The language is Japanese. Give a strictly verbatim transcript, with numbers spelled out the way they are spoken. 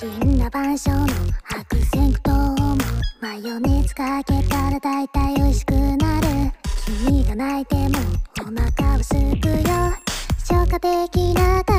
森羅万象の悪戦苦闘もマヨネーズかけたら大体美味しくなる。君が泣いてもお腹はすくよ。消化的な